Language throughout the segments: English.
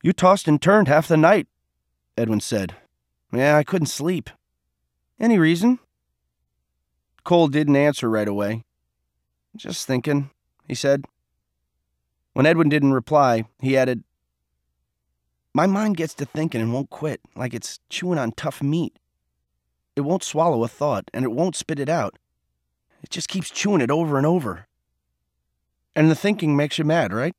You tossed and turned half the night, Edwin said. Yeah, I couldn't sleep. Any reason? Cole didn't answer right away. Just thinking, he said. When Edwin didn't reply, he added, My mind gets to thinking and won't quit, like it's chewing on tough meat. It won't swallow a thought, and it won't spit it out. It just keeps chewing it over and over. And the thinking makes you mad, right?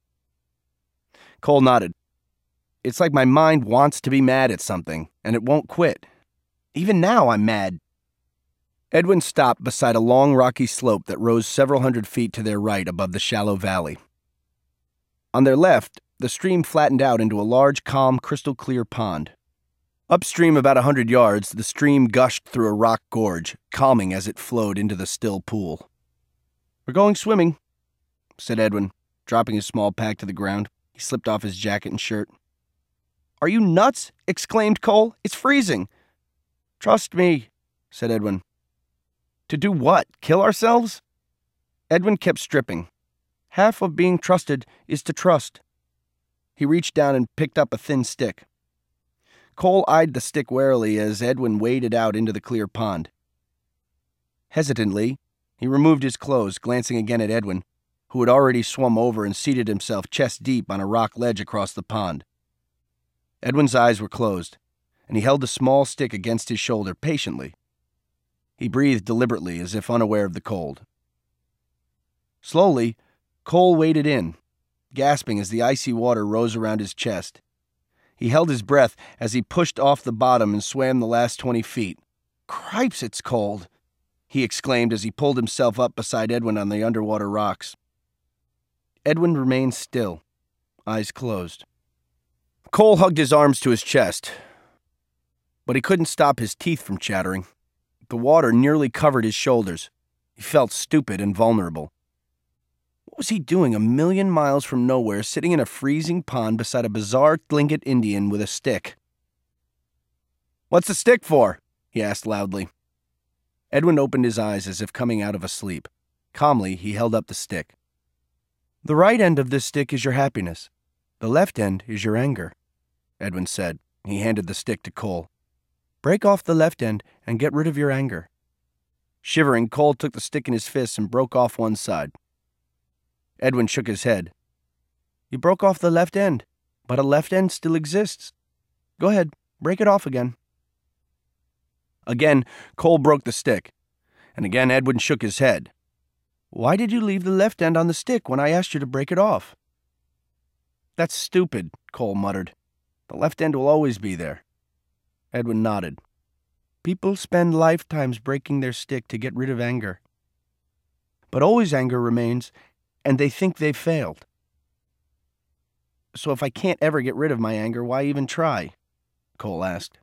Cole nodded. It's like my mind wants to be mad at something, and it won't quit. Even now I'm mad. Edwin stopped beside a long rocky slope that rose several hundred feet to their right above the shallow valley. On their left, the stream flattened out into a large, calm, crystal-clear pond. Upstream about 100 yards, the stream gushed through a rock gorge, calming as it flowed into the still pool. We're going swimming, said Edwin, dropping his small pack to the ground. He slipped off his jacket and shirt. Are you nuts? Exclaimed Cole. It's freezing. Trust me, said Edwin. To do what? Kill ourselves? Edwin kept stripping. Half of being trusted is to trust. He reached down and picked up a thin stick. Cole eyed the stick warily as Edwin waded out into the clear pond. Hesitantly, he removed his clothes, glancing again at Edwin, who had already swum over and seated himself chest-deep on a rock ledge across the pond. Edwin's eyes were closed, and he held the small stick against his shoulder patiently. He breathed deliberately, as if unaware of the cold. Slowly, Cole waded in, gasping as the icy water rose around his chest. He held his breath as he pushed off the bottom and swam the last 20 feet. Cripes, it's cold, he exclaimed as he pulled himself up beside Edwin on the underwater rocks. Edwin remained still, eyes closed. Cole hugged his arms to his chest, but he couldn't stop his teeth from chattering. The water nearly covered his shoulders. He felt stupid and vulnerable. What was he doing 1,000,000 miles from nowhere, sitting in a freezing pond beside a bizarre Tlingit Indian with a stick? What's the stick for? He asked loudly. Edwin opened his eyes as if coming out of a sleep. Calmly, he held up the stick. The right end of this stick is your happiness. The left end is your anger, Edwin said. He handed the stick to Cole. Break off the left end and get rid of your anger. Shivering, Cole took the stick in his fists and broke off one side. Edwin shook his head. You broke off the left end, but a left end still exists. Go ahead, break it off again. Again, Cole broke the stick, and again Edwin shook his head. Why did you leave the left end on the stick when I asked you to break it off? That's stupid, Cole muttered. The left end will always be there. Edwin nodded. People spend lifetimes breaking their stick to get rid of anger. But always anger remains, and they think they've failed. So if I can't ever get rid of my anger, why even try? Cole asked.